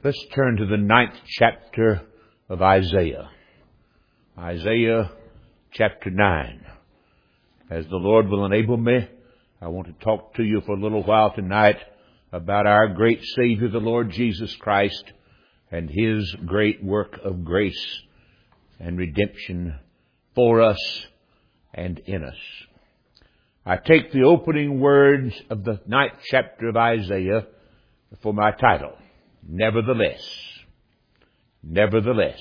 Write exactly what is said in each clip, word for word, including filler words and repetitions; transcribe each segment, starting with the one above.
Let's turn to the ninth chapter of Isaiah. Isaiah chapter nine. As the Lord will enable me, I want to talk to you for a little while tonight about our great Savior, the Lord Jesus Christ, and His great work of grace and redemption for us and in us. I take the opening words of the ninth chapter of Isaiah for my title. Nevertheless. Nevertheless.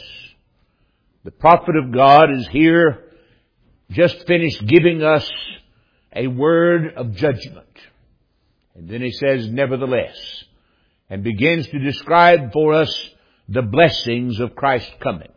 The prophet of God is here, just finished giving us a word of judgment. And then he says, nevertheless, and begins to describe for us the blessings of Christ's coming.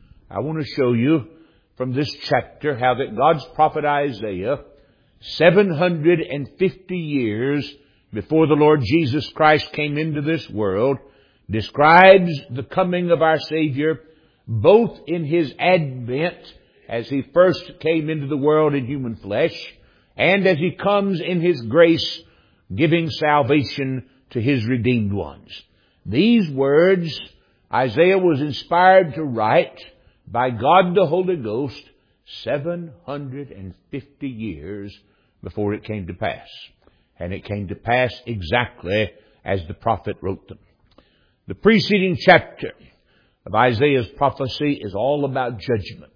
I want to show you from this chapter how that God's prophet Isaiah, seven hundred fifty years before the Lord Jesus Christ came into this world, describes the coming of our Savior, both in His advent, as He first came into the world in human flesh, and as He comes in His grace, giving salvation to His redeemed ones. These words Isaiah was inspired to write by God the Holy Ghost seven hundred fifty years before it came to pass. And it came to pass exactly as the prophet wrote them. The preceding chapter of Isaiah's prophecy is all about judgment.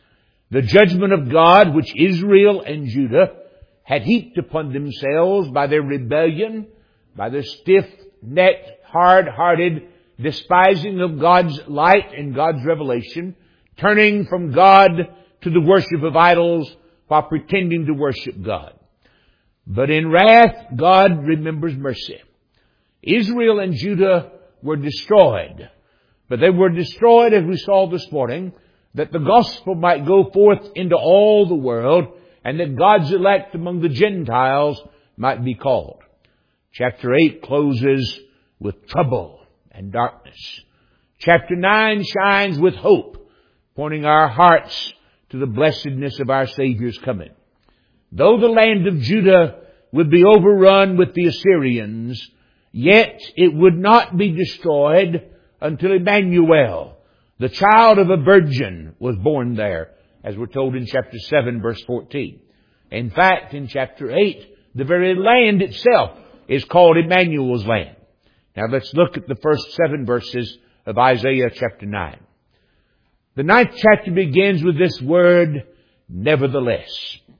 The judgment of God which Israel and Judah had heaped upon themselves by their rebellion, by their stiff-necked, hard-hearted despising of God's light and God's revelation, turning from God to the worship of idols while pretending to worship God. But in wrath, God remembers mercy. Israel and Judah were destroyed. But they were destroyed, as we saw this morning, that the gospel might go forth into all the world, and that God's elect among the Gentiles might be called. Chapter eight closes with trouble and darkness. Chapter nine shines with hope, pointing our hearts to the blessedness of our Savior's coming. Though the land of Judah would be overrun with the Assyrians, yet it would not be destroyed until Emmanuel, the child of a virgin, was born there, as we're told in chapter seven, verse fourteen. In fact, in chapter eight, the very land itself is called Emmanuel's land. Now let's look at the first seven verses of Isaiah chapter nine. The ninth chapter begins with this word, nevertheless.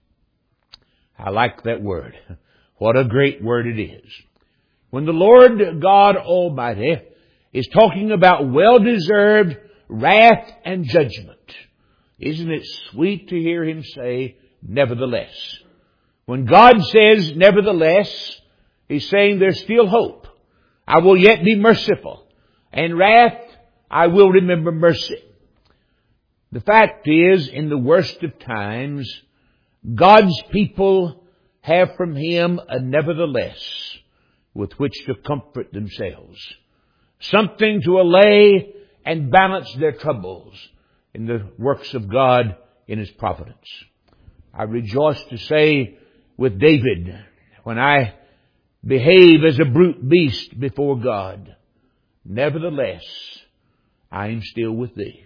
I like that word. What a great word it is. When the Lord God Almighty is talking about well-deserved wrath and judgment, isn't it sweet to hear Him say, nevertheless? When God says, nevertheless, He's saying there's still hope. I will yet be merciful. And wrath, I will remember mercy. The fact is, in the worst of times, God's people have from Him a nevertheless with which to comfort themselves. Something to allay and balance their troubles in the works of God in His providence. I rejoice to say with David, when I behave as a brute beast before God, nevertheless, I am still with Thee.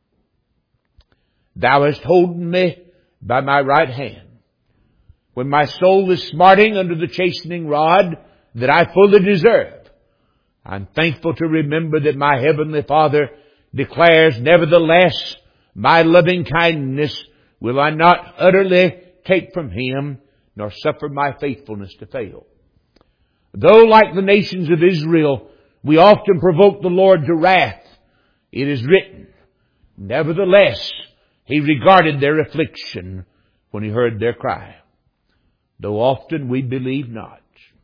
Thou hast holden me by my right hand. When my soul is smarting under the chastening rod that I fully deserve, I'm thankful to remember that my Heavenly Father declares, nevertheless, my loving kindness will I not utterly take from Him, nor suffer my faithfulness to fail. Though, like the nations of Israel, we often provoke the Lord to wrath, it is written, nevertheless, He regarded their affliction when He heard their cry. Though often we believe not.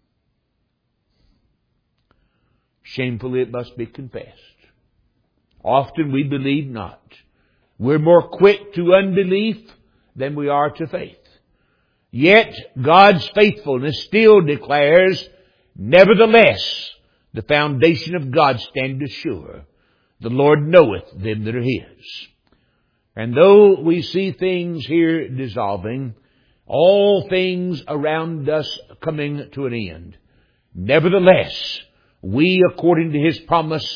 Shamefully it must be confessed. Often we believe not. We're more quick to unbelief than we are to faith. Yet God's faithfulness still declares, nevertheless, the foundation of God standeth sure. The Lord knoweth them that are His. And though we see things here dissolving, all things around us coming to an end, nevertheless, we, according to His promise,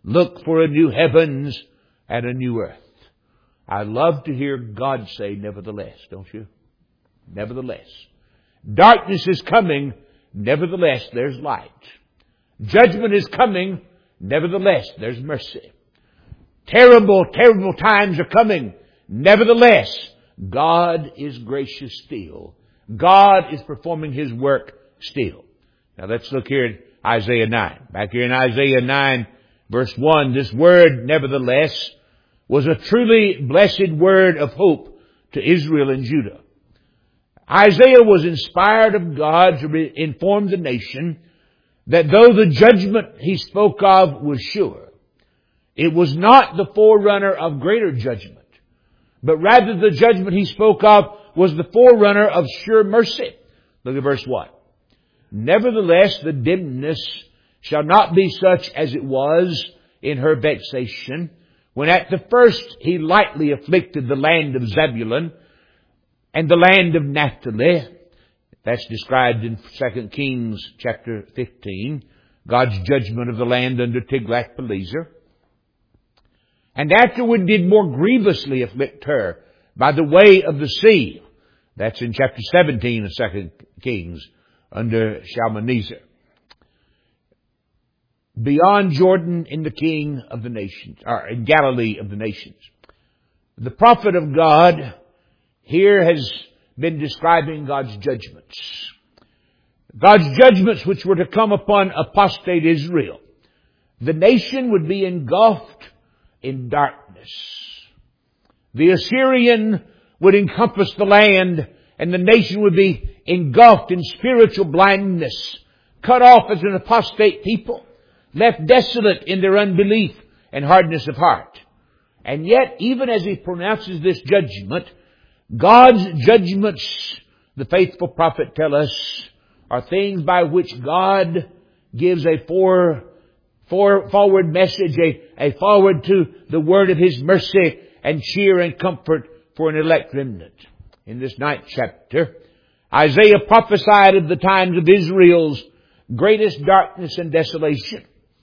Look for a new heavens and a new earth. I love to hear God say, nevertheless, don't you? Nevertheless. Darkness is coming. Nevertheless, there's light. Judgment is coming. Nevertheless, there's mercy. Terrible, terrible times are coming. Nevertheless, God is gracious still. God is performing His work still. Now let's look here at Isaiah nine. Back here in Isaiah nine, verse one, this word, nevertheless, was a truly blessed word of hope to Israel and Judah. Isaiah was inspired of God to re- inform the nation that though the judgment he spoke of was sure, it was not the forerunner of greater judgment, but rather the judgment he spoke of was the forerunner of sure mercy. Look at verse one. Nevertheless, the dimness shall not be such as it was in her vexation, when at the first he lightly afflicted the land of Zebulun and the land of Naphtali. That's described in Second Kings chapter fifteen, God's judgment of the land under Tiglath-Pileser. And afterward did more grievously afflict her by the way of the sea. That's in chapter seventeen of Second Kings under Shalmaneser. Beyond Jordan in the king of the nations, or in Galilee of the nations. The prophet of God here has been describing God's judgments. God's judgments which were to come upon apostate Israel. The nation would be engulfed in darkness. The Assyrian would encompass the land, and the nation would be engulfed in spiritual blindness, cut off as an apostate people, left desolate in their unbelief and hardness of heart. And yet, even as he pronounces this judgment, God's judgments, the faithful prophet tell us, are things by which God gives a for, for forward message, a, a forward to the word of His mercy and cheer and comfort for an elect remnant. In this ninth chapter, Isaiah prophesied of the times of Israel's greatest darkness and desolation.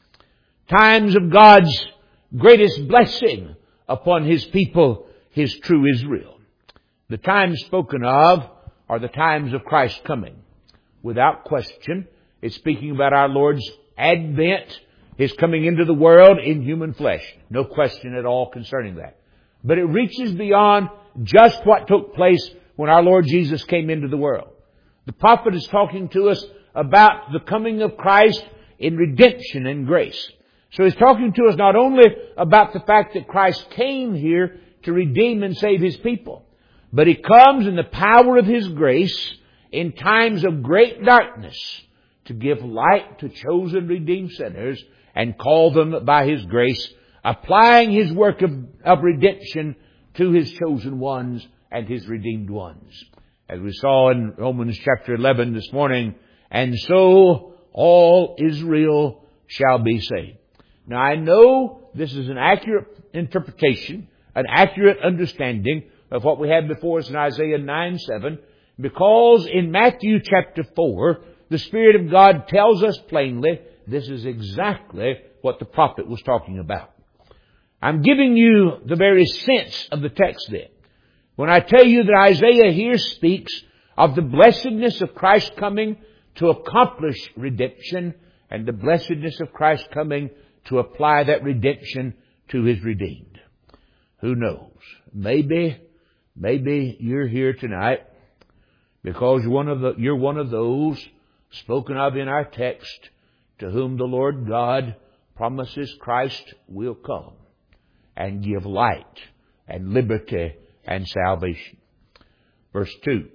Times of God's greatest blessing upon His people, His true Israel. The times spoken of are the times of Christ's coming. Without question, it's speaking about our Lord's advent, His coming into the world in human flesh. No question at all concerning that. But it reaches beyond just what took place when our Lord Jesus came into the world. The prophet is talking to us about the coming of Christ in redemption and grace. So he's talking to us not only about the fact that Christ came here to redeem and save His people, but He comes in the power of His grace in times of great darkness to give light to chosen redeemed sinners and call them by His grace, applying His work of, of redemption to His chosen ones and His redeemed ones. As we saw in Romans chapter eleven this morning, and so all Israel shall be saved. Now I know this is an accurate interpretation, an accurate understanding of what we have before us in Isaiah nine seven, because in Matthew chapter four, the Spirit of God tells us plainly this is exactly what the prophet was talking about. I'm giving you the very sense of the text then. When I tell you that Isaiah here speaks of the blessedness of Christ coming to accomplish redemption and the blessedness of Christ coming to apply that redemption to His redeemed. Who knows? Maybe, maybe you're here tonight because you're one of the, you're one of those spoken of in our text to whom the Lord God promises Christ will come and give light and liberty and salvation. Verse two.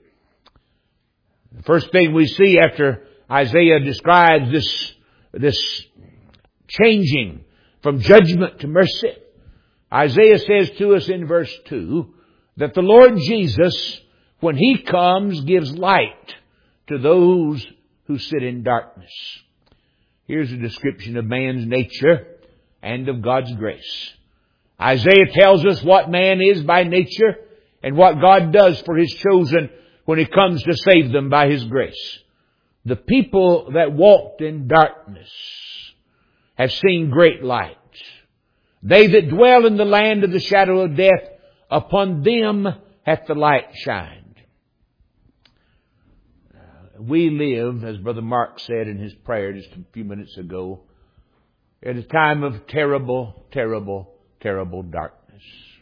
The first thing we see after Isaiah describes this, this changing from judgment to mercy, Isaiah says to us in verse two that the Lord Jesus, when He comes, gives light to those who sit in darkness. Here's a description of man's nature and of God's grace. Isaiah tells us what man is by nature and what God does for His chosen when He comes to save them by His grace. The people that walked in darkness have seen great light. They that dwell in the land of the shadow of death, upon them hath the light shined. We live, as Brother Mark said in his prayer just a few minutes ago, at a time of terrible, terrible, terrible darkness.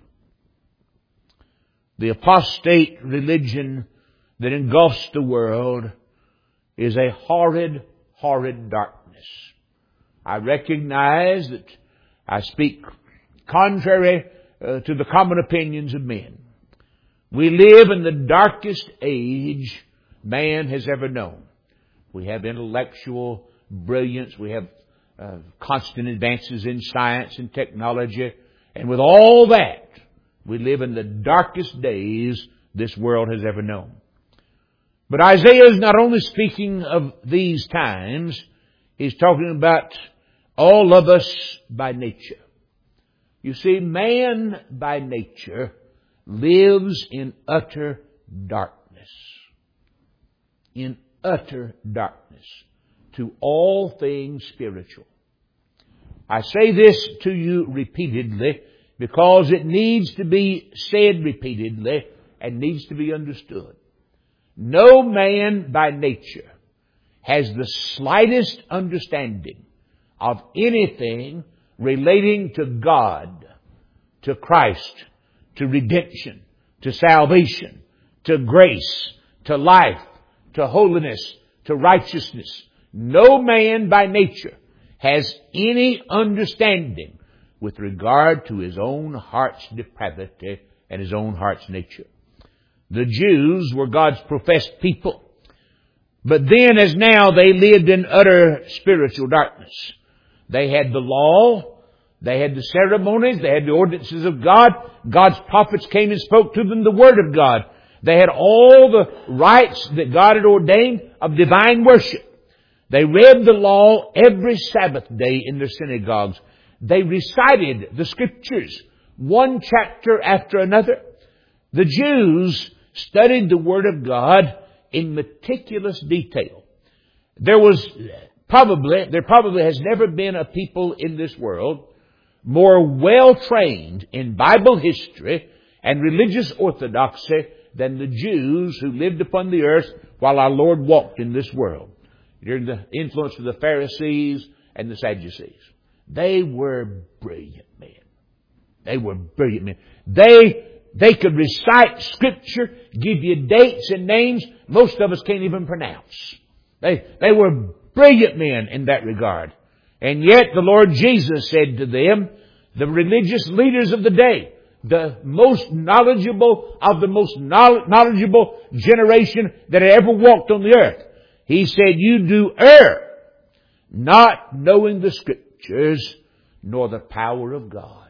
The apostate religion that engulfs the world is a horrid, horrid darkness. I recognize that I speak contrary uh, to the common opinions of men. We live in the darkest age man has ever known. We have intellectual brilliance. We have uh, constant advances in science and technology. And with all that, we live in the darkest days this world has ever known. But Isaiah is not only speaking of these times, he's talking about all of us by nature. You see, man by nature lives in utter darkness. In utter darkness to all things spiritual. I say this to you repeatedly because it needs to be said repeatedly and needs to be understood. No man by nature has the slightest understanding of anything relating to God, to Christ, to redemption, to salvation, to grace, to life, to holiness, to righteousness. No man by nature has any understanding with regard to his own heart's depravity and his own heart's nature. The Jews were God's professed people. But then as now they lived in utter spiritual darkness. They had the law, they had the ceremonies, they had the ordinances of God. God's prophets came and spoke to them the Word of God. They had all the rites that God had ordained of divine worship. They read the law every Sabbath day in their synagogues. They recited the Scriptures, one chapter after another. The Jews studied the Word of God in meticulous detail. There was probably, there probably has never been a people in this world more well trained in Bible history and religious orthodoxy than the Jews who lived upon the earth while our Lord walked in this world. During the influence of the Pharisees and the Sadducees. They were brilliant men. They were brilliant men. They, they could recite Scripture, give you dates and names most of us can't even pronounce. They, they were brilliant men in that regard. And yet the Lord Jesus said to them, the religious leaders of the day, the most knowledgeable of the most knowledgeable generation that had ever walked on the earth. He said, you do err, not knowing the Scriptures, nor the power of God.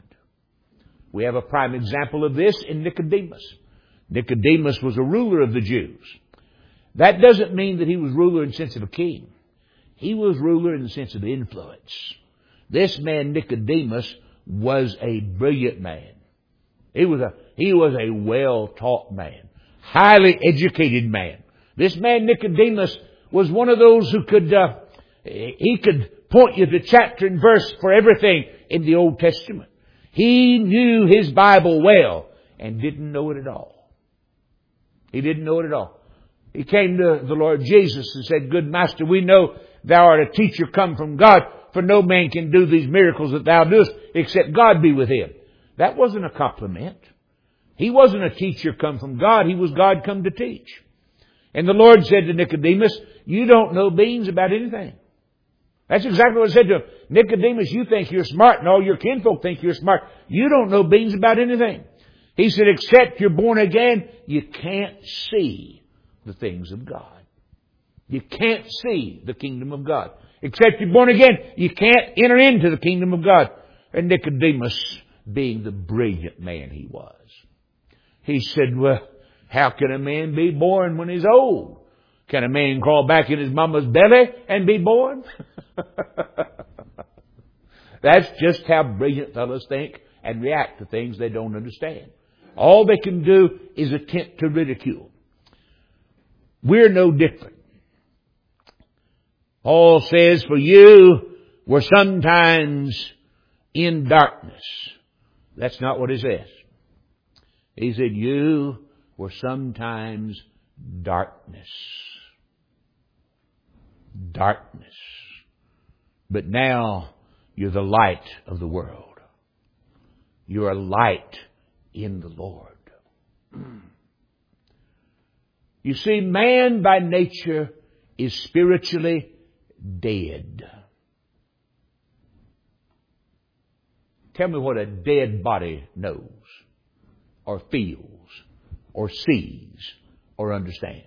We have a prime example of this in Nicodemus. Nicodemus was a ruler of the Jews. That doesn't mean that he was ruler in the sense of a king. He was ruler in the sense of influence. This man, Nicodemus, was a brilliant man. He was a, he was a well-taught man, highly educated man. This man, Nicodemus, was one of those who could, uh, he could point you to chapter and verse for everything in the Old Testament. He knew his Bible well and didn't know it at all. He didn't know it at all. He came to the Lord Jesus and said, good Master, we know thou art a teacher come from God, for no man can do these miracles that thou doest except God be with him. That wasn't a compliment. He wasn't a teacher come from God. He was God come to teach. And the Lord said to Nicodemus, you don't know beans about anything. That's exactly what I said to him. Nicodemus, you think you're smart and all your kinfolk think you're smart. You don't know beans about anything. He said, except you're born again, you can't see the things of God. You can't see the kingdom of God. Except you're born again, you can't enter into the kingdom of God. And Nicodemus, being the brilliant man he was, he said, well, how can a man be born when he's old? Can a man crawl back in his mama's belly and be born? That's just how brilliant fellows think and react to things they don't understand. All they can do is attempt to ridicule. We're no different. Paul says, for you were sometimes in darkness. That's not what He says. He said, you were sometimes darkness. Darkness. But now you're the light of the world. You're a light in the Lord. You see, man by nature is spiritually dead. Tell me what a dead body knows, or feels, or sees, or understands.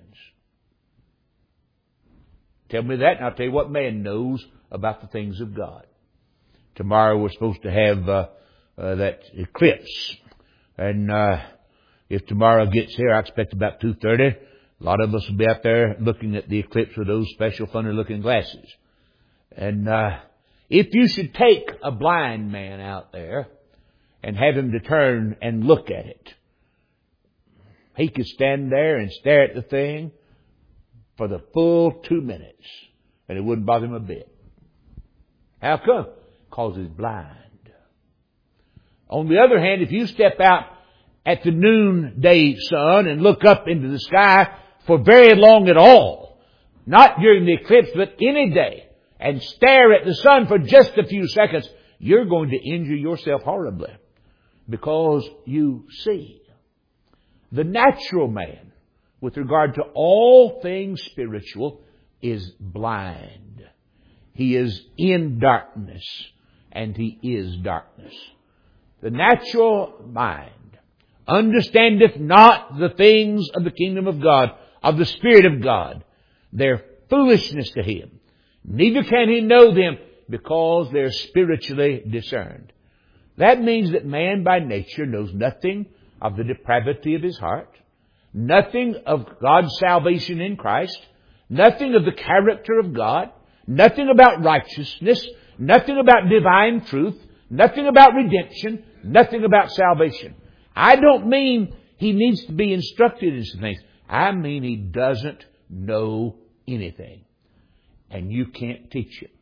Tell me that, and I'll tell you what man knows about the things of God. Tomorrow we're supposed to have uh, uh, that eclipse. And uh, if tomorrow gets here, I expect about two thirty, a lot of us will be out there looking at the eclipse with those special funny-looking glasses. And uh, if you should take a blind man out there and have him to turn and look at it, he could stand there and stare at the thing for the full two minutes, and it wouldn't bother him a bit. How come? Because he's blind. On the other hand, if you step out at the noonday sun and look up into the sky for very long at all, not during the eclipse, but any day, and stare at the sun for just a few seconds, you're going to injure yourself horribly because you see. The natural man, with regard to all things spiritual, is blind. He is in darkness, and he is darkness. The natural mind understandeth not the things of the kingdom of God, of the Spirit of God. They're foolishness to him. Neither can he know them, because they're spiritually discerned. That means that man by nature knows nothing of the depravity of his heart, nothing of God's salvation in Christ, nothing of the character of God, nothing about righteousness, nothing about divine truth, nothing about redemption, nothing about salvation. I don't mean he needs to be instructed in some things. I mean he doesn't know anything. And you can't teach him.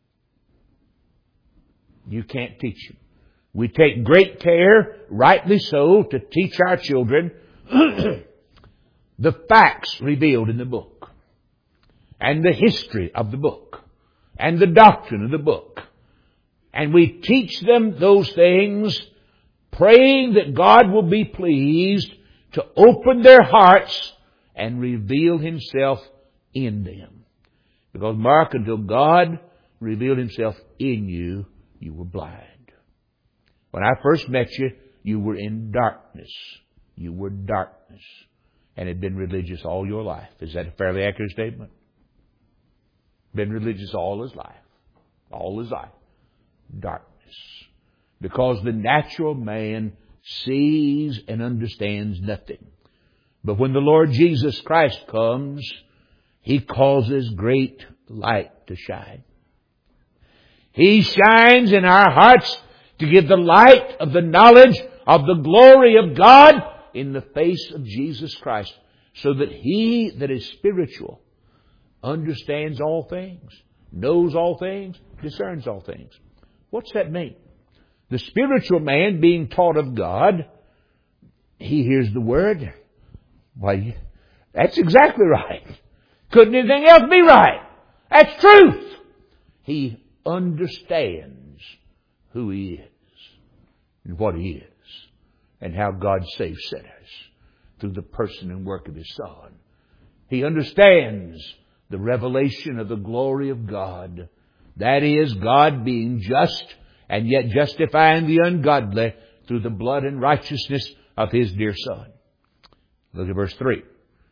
You can't teach him. We take great care, rightly so, to teach our children the facts revealed in the book, and the history of the book, and the doctrine of the book. And we teach them those things, praying that God will be pleased to open their hearts and reveal Himself in them. Because, mark, until God revealed Himself in you, you were blind. When I first met you, you were in darkness. You were darkness. And had been religious all your life. Is that a fairly accurate statement? Been religious all his life. All his life. Darkness. Because the natural man sees and understands nothing. But when the Lord Jesus Christ comes, He causes great light to shine. He shines in our hearts to give the light of the knowledge of the glory of God in the face of Jesus Christ, so that he that is spiritual understands all things, knows all things, discerns all things. What's that mean? The spiritual man being taught of God, he hears the Word. Why, that's exactly right. Couldn't anything else be right? That's truth. He understands who He is and what He is and how God saves sinners through the person and work of His Son. He understands the revelation of the glory of God. That is, God being just and yet justifying the ungodly through the blood and righteousness of His dear Son. Look at verse three.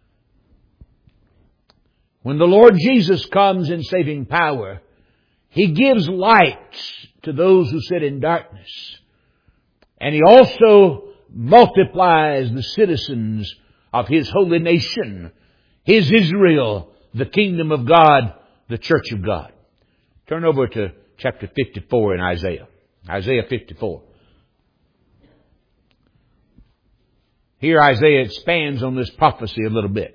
When the Lord Jesus comes in saving power, He gives light to those who sit in darkness. And He also multiplies the citizens of His holy nation, His Israel, the kingdom of God, the church of God. Turn over to chapter fifty-four in Isaiah. Isaiah fifty-four. Here Isaiah expands on this prophecy a little bit.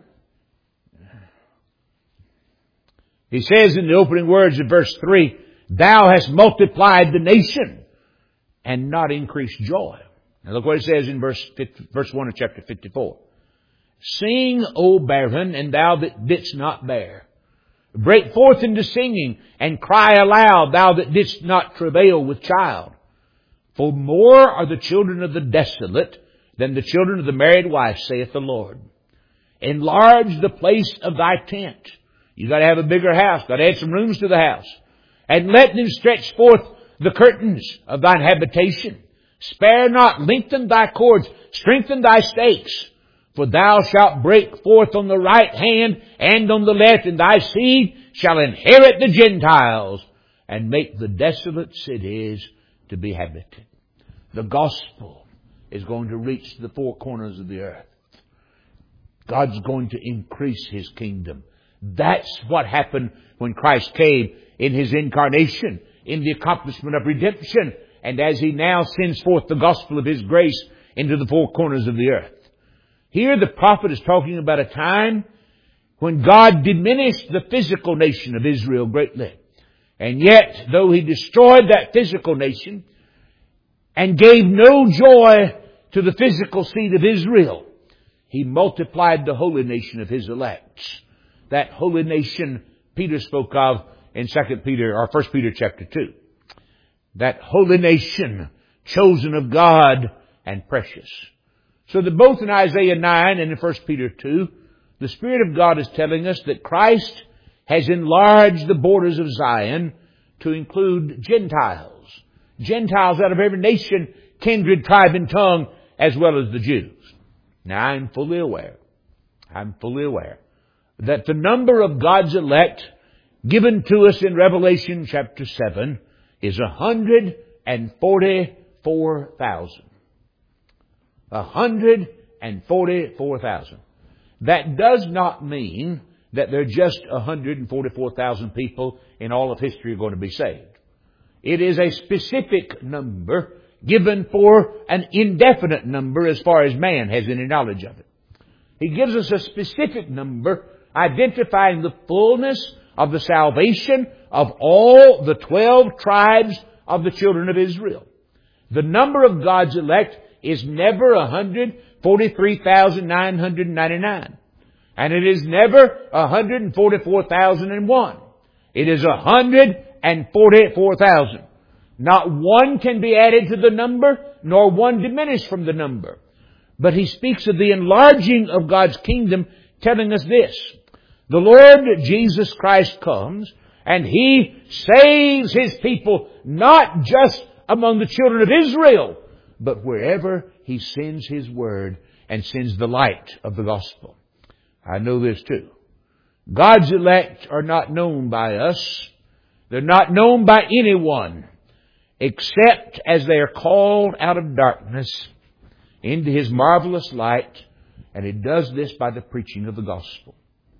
He says in the opening words of verse three, Thou hast multiplied the nation and not increased joy. Now look what it says in verse verse one of chapter fifty-four. Sing, O barren, and thou that didst not bear. Break forth into singing, and cry aloud, thou that didst not travail with child. For more are the children of the desolate than the children of the married wife, saith the Lord. Enlarge the place of thy tent. You got to have a bigger house. Got to add some rooms to the house. And let them stretch forth the curtains of thine habitation. Spare not, lengthen thy cords, strengthen thy stakes. For thou shalt break forth on the right hand and on the left, and thy seed shall inherit the Gentiles and make the desolate cities to be habited. The gospel is going to reach the four corners of the earth. God's going to increase His kingdom. That's what happened when Christ came in His incarnation, in the accomplishment of redemption, and as He now sends forth the gospel of His grace into the four corners of the earth. Here the prophet is talking about a time when God diminished the physical nation of Israel greatly. And yet, though He destroyed that physical nation and gave no joy to the physical seed of Israel, He multiplied the holy nation of His elect. That holy nation Peter spoke of in Second Peter or First Peter chapter two. That holy nation chosen of God and precious. So that both in Isaiah nine and in First Peter two, the Spirit of God is telling us that Christ has enlarged the borders of Zion to include Gentiles. Gentiles out of every nation, kindred, tribe, and tongue, as well as the Jews. Now I'm fully aware, I'm fully aware that the number of God's elect given to us in Revelation chapter seven is one hundred forty-four thousand. one hundred forty-four thousand. That does not mean that there are just one hundred forty-four thousand people in all of history are going to be saved. It is a specific number given for an indefinite number as far as man has any knowledge of it. He gives us a specific number identifying the fullness of the salvation of all the twelve tribes of the children of Israel. The number of God's elect is never one hundred forty-three thousand nine hundred ninety-nine. And it is never one hundred forty-four thousand one. It is one hundred forty-four thousand. Not one can be added to the number, nor one diminished from the number. But he speaks of the enlarging of God's kingdom, telling us this. The Lord Jesus Christ comes, and He saves His people, not just among the children of Israel, but wherever He sends His word and sends the light of the gospel. I know this too. God's elect are not known by us. They're not known by anyone except as they are called out of darkness into His marvelous light. And He does this by the preaching of the gospel.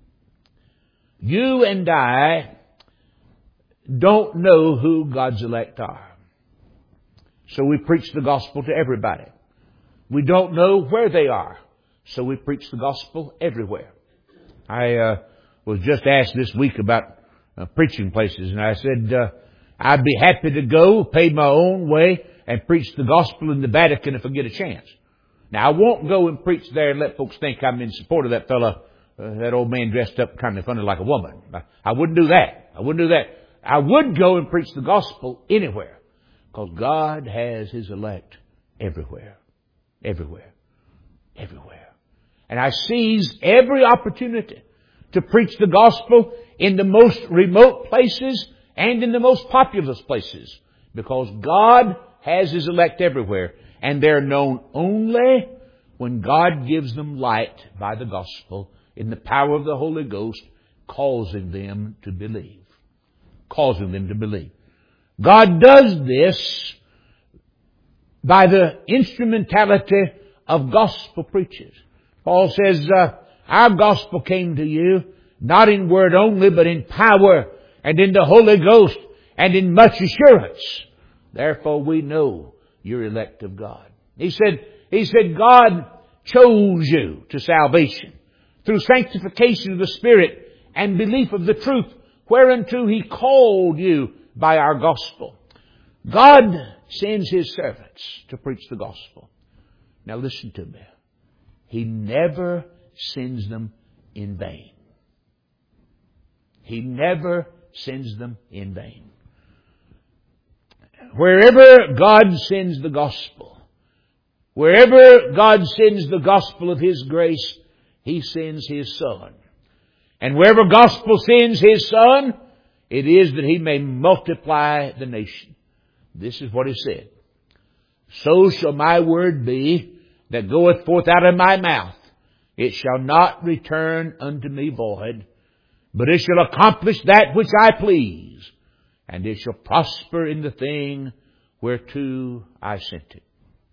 You and I don't know who God's elect are. So we preach the gospel to everybody. We don't know where they are. So we preach the gospel everywhere. I uh, was just asked this week about uh, preaching places, and I said uh, I'd be happy to go, pay my own way, and preach the gospel in the Vatican if I get a chance. Now, I won't go and preach there and let folks think I'm in support of that fellow, uh, that old man dressed up kind of funny like a woman. I, I wouldn't do that. I wouldn't do that. I would go and preach the gospel anywhere, because God has His elect everywhere. Everywhere. Everywhere. And I seize every opportunity to preach the gospel in the most remote places and in the most populous places, because God has His elect everywhere. And they're known only when God gives them light by the gospel in the power of the Holy Ghost, causing them to believe. Causing them to believe. God does this by the instrumentality of gospel preachers. Paul says, uh, our gospel came to you not in word only, but in power and in the Holy Ghost and in much assurance. Therefore we know you're elect of God. He said, He said, God chose you to salvation through sanctification of the Spirit and belief of the truth, whereunto He called you by our gospel. God sends His servants to preach the gospel. Now listen to me. He never sends them in vain. He never sends them in vain. Wherever God sends the gospel, wherever God sends the gospel of His grace, He sends His Son. And wherever gospel sends His Son, it is that He may multiply the nation. This is what He said. So shall my word be that goeth forth out of my mouth. It shall not return unto me void, but it shall accomplish that which I please, and it shall prosper in the thing whereto I sent it.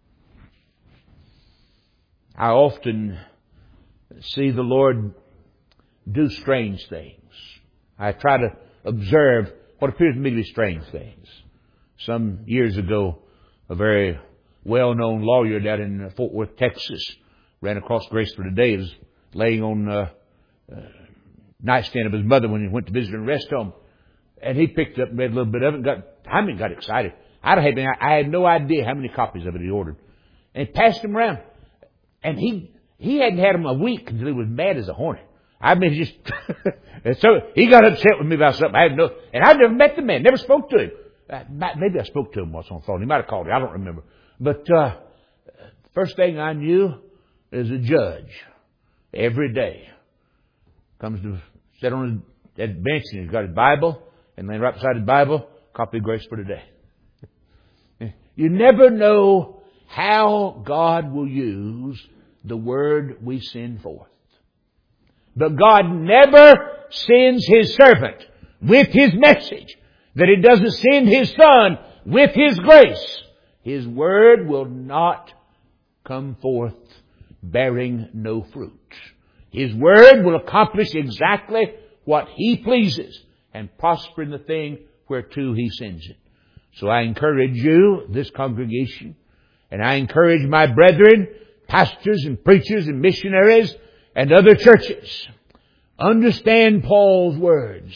I often see the Lord do strange things. I try to observe what appears to me to be strange things. Some years ago, a very well-known lawyer down in Fort Worth, Texas, ran across Grace for Today. He was laying on the uh, nightstand of his mother when he went to visit her in a rest home. And he picked up and read a little bit of it and got, I mean, got excited. I had, I had no idea how many copies of it he ordered. And he passed them around. And he, he hadn't had them a week until he was mad as a hornet. I mean, just, and so he got upset with me about something. I had no, and I'd never met the man, never spoke to him. Uh, maybe I spoke to him once on the phone. He might have called me. I don't remember. But, uh, first thing I knew is a judge every day comes to sit on his bench and he's got his Bible and laying right beside his Bible, copy of Grace for Today. You never know how God will use the word we send forth. But God never sends His servant with His message, that He doesn't send His Son with His grace. His word will not come forth bearing no fruit. His word will accomplish exactly what He pleases and prosper in the thing whereto He sends it. So I encourage you, this congregation, and I encourage my brethren, pastors and preachers and missionaries and other churches, understand Paul's words.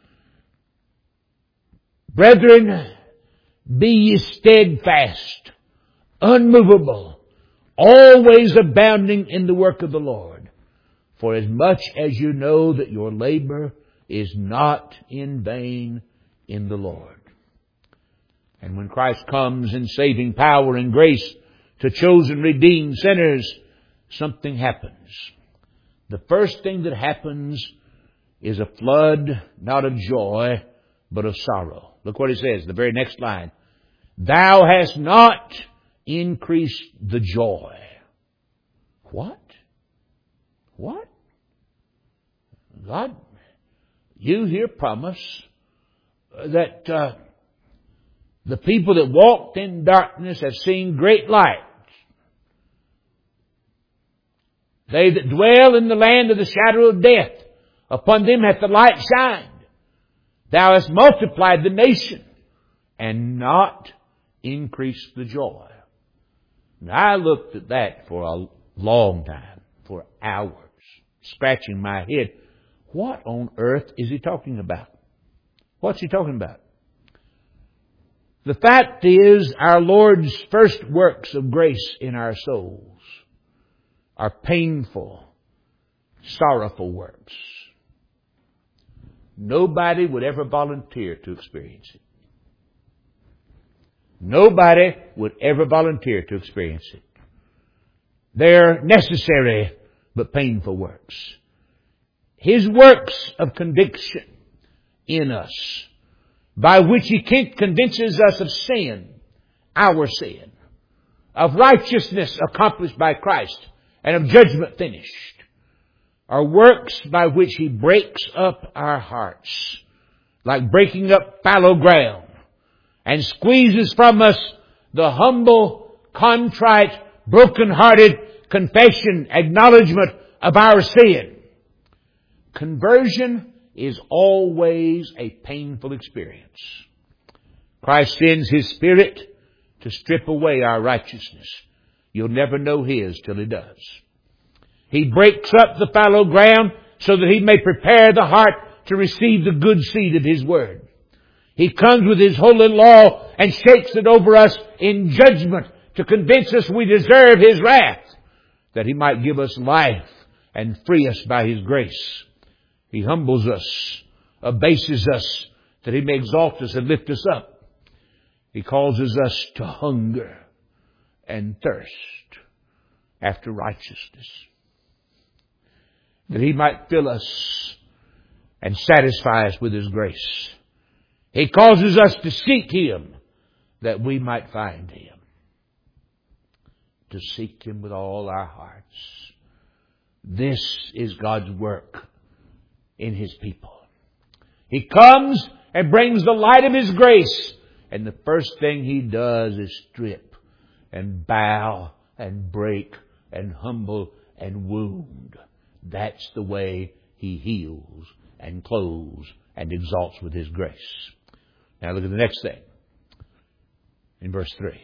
Brethren, be ye steadfast, unmovable, always abounding in the work of the Lord, for as much as you know that your labor is not in vain in the Lord. And when Christ comes in saving power and grace to chosen, redeemed sinners, something happens. The first thing that happens is a flood, not of joy, but of sorrow. Look what He says, the very next line. Thou hast not increased the joy. What? What? God, you here promise that uh, the people that walked in darkness have seen great light. They that dwell in the land of the shadow of death, upon them hath the light shined. Thou hast multiplied the nation and not increased the joy. And I looked at that for a long time, for hours, scratching my head. What on earth is he talking about? What's he talking about? The fact is, our Lord's first works of grace in our souls are painful, sorrowful works. Nobody would ever volunteer to experience it. Nobody would ever volunteer to experience it. They're necessary but painful works. His works of conviction in us, by which He convinces us of sin, our sin, of righteousness accomplished by Christ, and of judgment finished, are works by which He breaks up our hearts, like breaking up fallow ground, and squeezes from us the humble, contrite, broken-hearted confession, acknowledgement of our sin. Conversion is always a painful experience. Christ sends His Spirit to strip away our righteousness. You'll never know His till He does. He breaks up the fallow ground so that He may prepare the heart to receive the good seed of His Word. He comes with His holy law and shakes it over us in judgment to convince us we deserve His wrath, that He might give us life and free us by His grace. He humbles us, abases us, that He may exalt us and lift us up. He causes us to hunger and thirst after righteousness, that He might fill us and satisfy us with His grace. He causes us to seek Him, that we might find Him. To seek Him with all our hearts. This is God's work in His people. He comes and brings the light of His grace, and the first thing He does is strip and bow and break and humble and wound. That's the way He heals and clothes and exalts with His grace. Now look at the next thing. In verse three.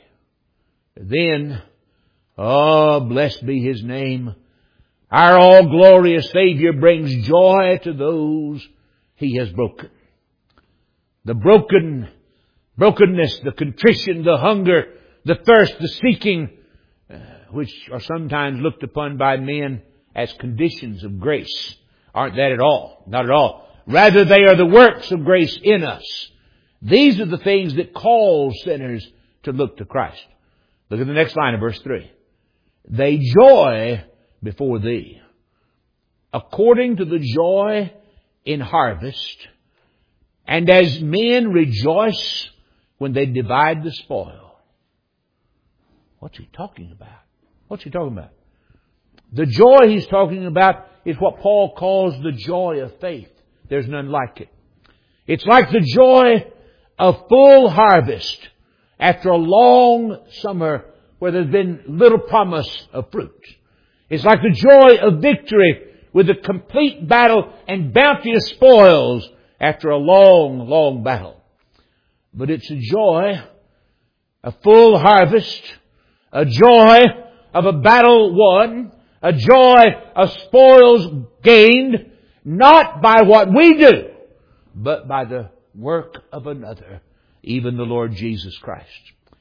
Then, oh, blessed be His name, our all-glorious Savior brings joy to those He has broken. The broken, brokenness, the contrition, the hunger, the thirst, the seeking, uh, which are sometimes looked upon by men as conditions of grace, aren't that at all. Not at all. Rather, they are the works of grace in us. These are the things that cause sinners to look to Christ. Look at the next line of verse three. They joy before Thee, according to the joy in harvest, and as men rejoice when they divide the spoil. What's He talking about? What's He talking about? The joy He's talking about is what Paul calls the joy of faith. There's none like it. It's like the joy of full harvest after a long summer where there's been little promise of fruit. It's like the joy of victory with a complete battle and bounteous spoils after a long, long battle. But it's a joy, a full harvest, a joy of a battle won, a joy of spoils gained, not by what we do, but by the work of another, even the Lord Jesus Christ.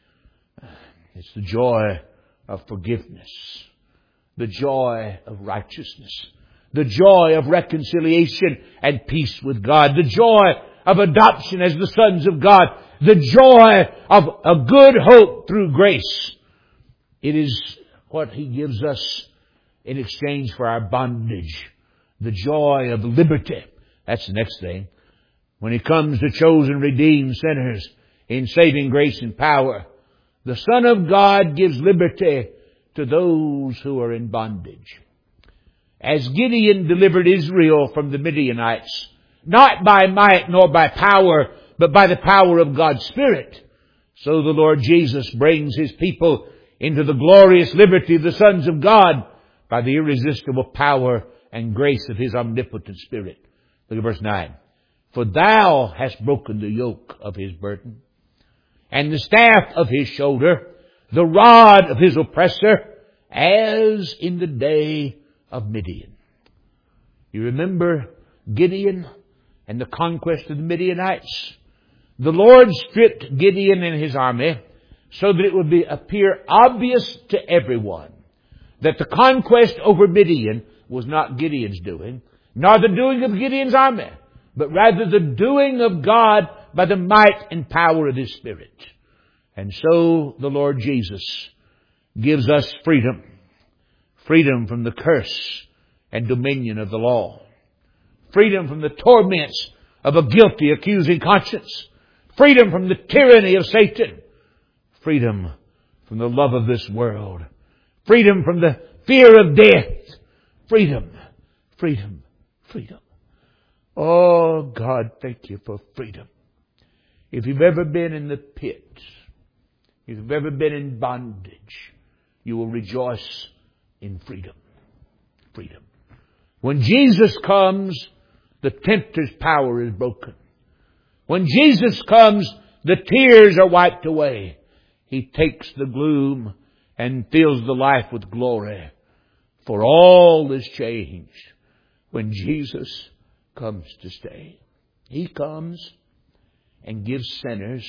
It's the joy of forgiveness, the joy of righteousness, the joy of reconciliation and peace with God, the joy of adoption as the sons of God, the joy of a good hope through grace. It is what He gives us in exchange for our bondage, the joy of liberty. That's the next thing. When He comes to chosen, redeemed sinners in saving grace and power, the Son of God gives liberty to those who are in bondage. As Gideon delivered Israel from the Midianites, not by might nor by power, but by the power of God's Spirit, so the Lord Jesus brings His people into the glorious liberty of the sons of God by the irresistible power and grace of His omnipotent Spirit. Look at verse nine. For Thou hast broken the yoke of his burden, and the staff of his shoulder, the rod of his oppressor, as in the day of Midian. You remember Gideon and the conquest of the Midianites? The Lord stripped Gideon and his army so that it would be appear obvious to everyone that the conquest over Midian was not Gideon's doing, nor the doing of Gideon's army, but rather the doing of God by the might and power of His Spirit. And so the Lord Jesus gives us freedom. Freedom from the curse and dominion of the law. Freedom from the torments of a guilty, accusing conscience. Freedom from the tyranny of Satan. Freedom from the love of this world. Freedom from the fear of death. Freedom, freedom, freedom. Oh, God, thank You for freedom. If you've ever been in the pit, if you've ever been in bondage, you will rejoice in freedom. Freedom. When Jesus comes, the tempter's power is broken. When Jesus comes, the tears are wiped away. He takes the gloom and fills the life with glory. For all is changed when Jesus comes to stay. He comes and gives sinners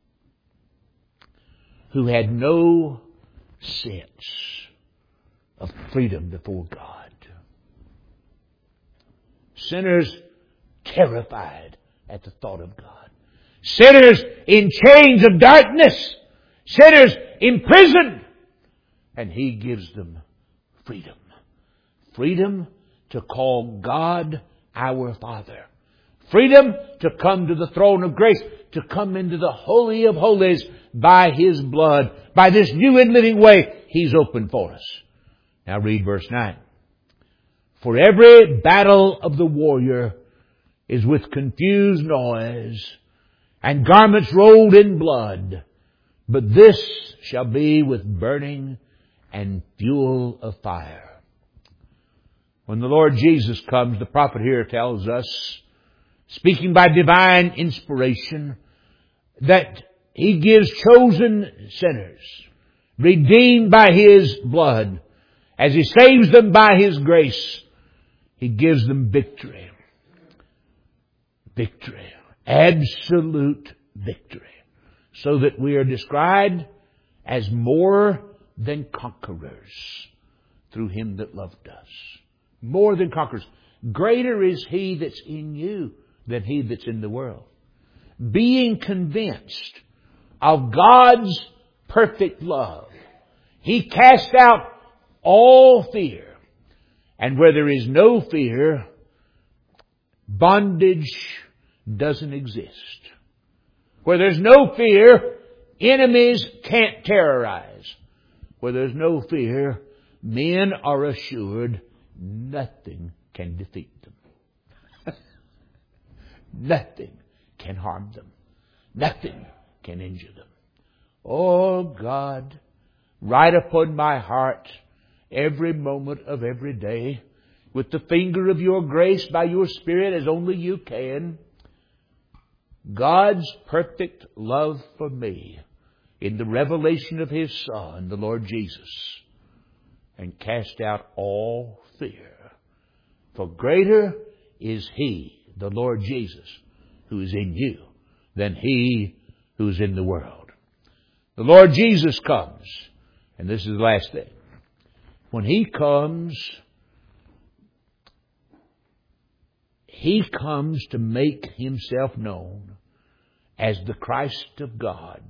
who had no sense of freedom before God. Sinners terrified at the thought of God. Sinners in chains of darkness. Sinners imprisoned. And He gives them freedom. Freedom to call God our Father. Freedom to come to the throne of grace. To come into the Holy of Holies by His blood. By this new and living way He's opened for us. Now read verse nine. For every battle of the warrior is with confused noise and garments rolled in blood. But this shall be with burning and fuel of fire. When the Lord Jesus comes, the prophet here tells us, speaking by divine inspiration, that He gives chosen sinners, redeemed by His blood, as He saves them by His grace, He gives them victory. Victory. Absolute victory. So that we are described as more than conquerors through Him that loved us. More than conquerors. Greater is He that's in you than he that's in the world. Being convinced of God's perfect love, He cast out all fear. And where there is no fear, bondage doesn't exist. Where there's no fear, enemies can't terrorize. Where there's no fear, men are assured nothing can defeat them. Nothing can harm them. Nothing can injure them. Oh God, write upon my heart every moment of every day with the finger of your grace by your Spirit as only you can, God's perfect love for me in the revelation of His Son, the Lord Jesus, and cast out all fear. For greater is He, the Lord Jesus, who is in you than he who is in the world. The Lord Jesus comes, and this is the last thing. When He comes, He comes to make Himself known as the Christ of God,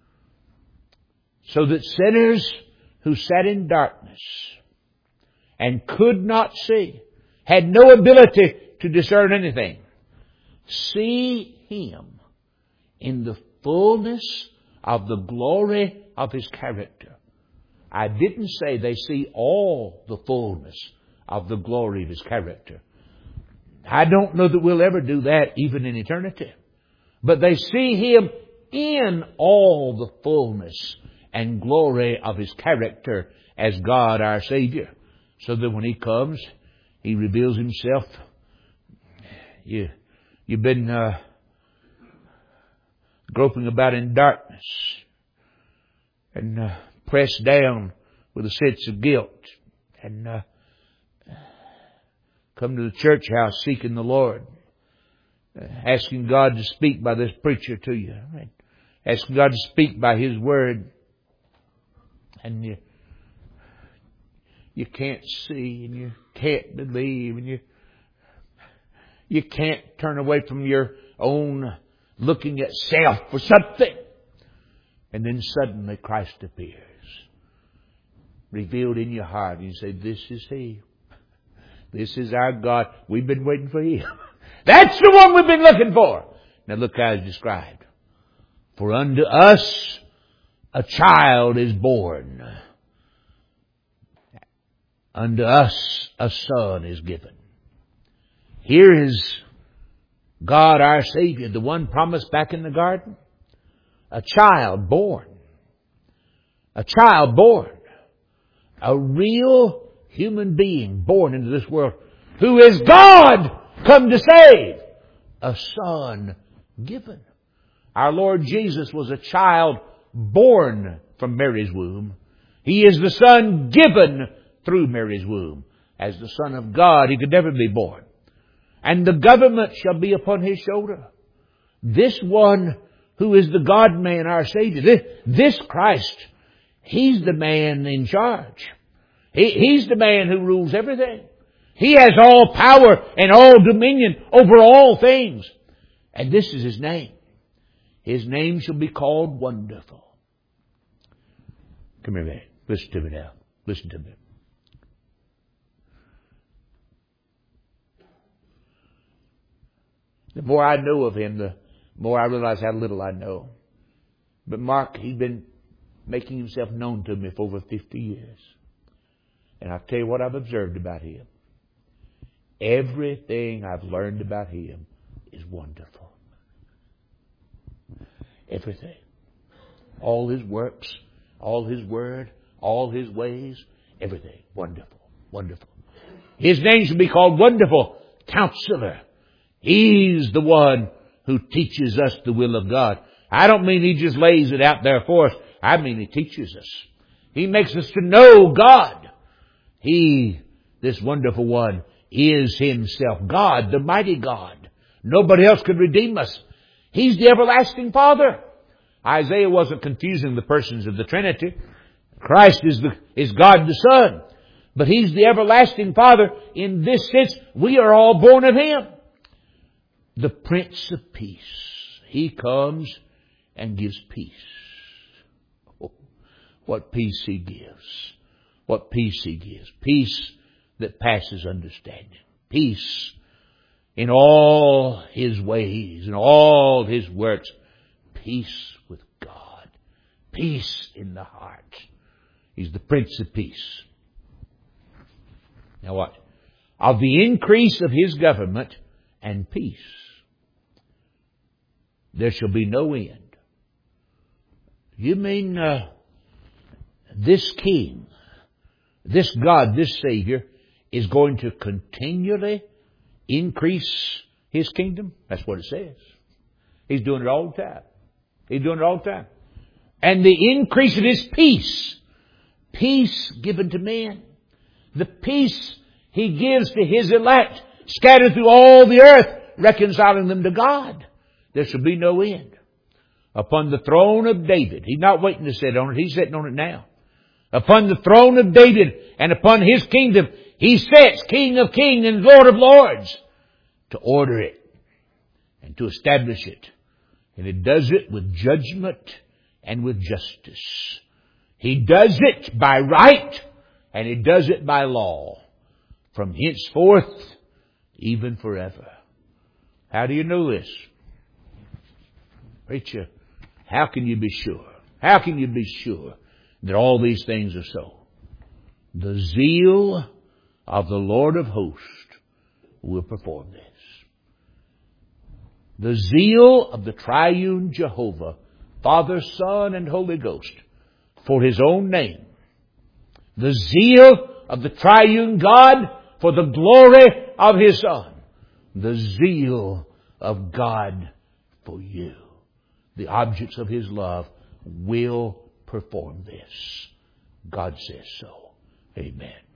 so that sinners who sat in darkness and could not see, had no ability to discern anything, see Him in the fullness of the glory of His character. I didn't say they see all the fullness of the glory of His character. I don't know that we'll ever do that even in eternity. But they see Him in all the fullness and glory of His character as God our Savior. So that when He comes, He reveals Himself. You, you've been uh, groping about in darkness and uh, pressed down with a sense of guilt, and uh, come to the church house seeking the Lord, uh, asking God to speak by this preacher to you, right? Asking God to speak by His Word, and you you can't see, and you can't believe, and you you can't turn away from your own looking at self for something. And then suddenly Christ appears, revealed in your heart. And you say, this is He. This is our God. We've been waiting for Him. That's the one we've been looking for. Now look how it's described. For unto us a child is born. Unto us a son is given. Here is God our Savior, the one promised back in the garden. A child born. A child born. A real human being born into this world, who is God come to save. A son given. Our Lord Jesus was a child born from Mary's womb. He is the Son given through Mary's womb. As the Son of God, He could never be born. And the government shall be upon His shoulder. This one who is the God-man, our Savior, this, this Christ, He's the man in charge. He, he's the man who rules everything. He has all power and all dominion over all things. And this is His name. His name shall be called Wonderful. Come here, man. Listen to me now. Listen to me. The more I know of Him, the more I realize how little I know. But Mark, He's been making Himself known to me for over fifty years. And I'll tell you what I've observed about Him. Everything I've learned about Him is wonderful. Everything. All His works, all His word, all His ways, everything. Wonderful. Wonderful. His name should be called Wonderful Counselor. He's the one who teaches us the will of God. I don't mean He just lays it out there for us. I mean He teaches us. He makes us to know God. He, this wonderful one, is Himself God, the mighty God. Nobody else could redeem us. He's the everlasting Father. Isaiah wasn't confusing the persons of the Trinity. Christ is the, is God the Son. But He's the everlasting Father. In this sense, we are all born of Him. The Prince of Peace. He comes and gives peace. Oh, what peace He gives. What peace He gives. Peace that passes understanding. Peace in all His ways, in all His works. Peace with God. Peace in the heart. He's the Prince of Peace. Now what? Of the increase of His government and peace, there shall be no end. You mean uh, this King, this God, this Savior, is going to continually increase His kingdom? That's what it says. He's doing it all the time. He's doing it all the time. And the increase of His peace. Peace given to men. The peace He gives to His elect, scattered through all the earth, reconciling them to God. There shall be no end. Upon the throne of David. He's not waiting to sit on it. He's sitting on it now. Upon the throne of David and upon His kingdom, He sits, King of kings and Lord of lords, to order it and to establish it. And it does it with judgment and with justice. He does it by right and He does it by law. From henceforth, even forever. How do you know this? Preacher, how can you be sure? How can you be sure that all these things are so? The zeal of the Lord of hosts will perform this. The zeal of the triune Jehovah, Father, Son, and Holy Ghost, for His own name. The zeal of the triune God for the glory of His Son. The zeal of God for you. The objects of His love will perform this. God says so. Amen.